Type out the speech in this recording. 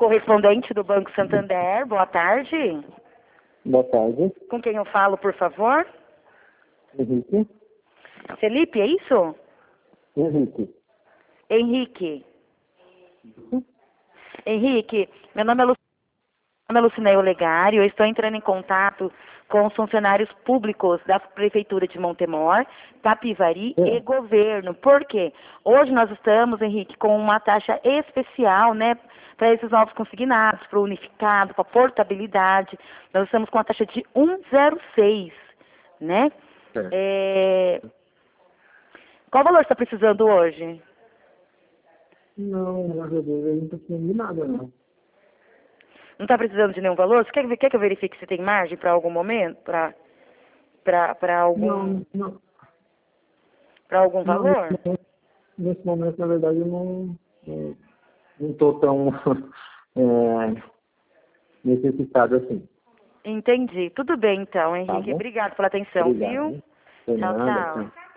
correspondente do Banco Santander. Boa tarde. Boa tarde. Com quem eu falo, por favor? Henrique. Felipe, é isso? Henrique. Henrique. Henrique, meu nome é Lucinéia Olegário, eu estou entrando em contato com os funcionários públicos da Prefeitura de Montemor, Capivari e Governo. Por quê? Hoje nós estamos, Henrique, com uma taxa especial, né, para esses novos consignados, para o unificado, para a portabilidade. Nós estamos com uma taxa de 1,06, né? Qual valor você está precisando hoje? Não, na verdade, eu não tô precisando de nada, não. Não está precisando de nenhum valor? Você quer que eu verifique se tem margem para algum momento? Para algum... Não. Para algum Não, valor? nesse momento, na verdade, eu não tô tão necessitado assim. Entendi. Tudo bem, então, Tá Henrique. bom? Obrigado pela atenção, Obrigado, viu? hein? Por Tchau, nada, tchau. tchau.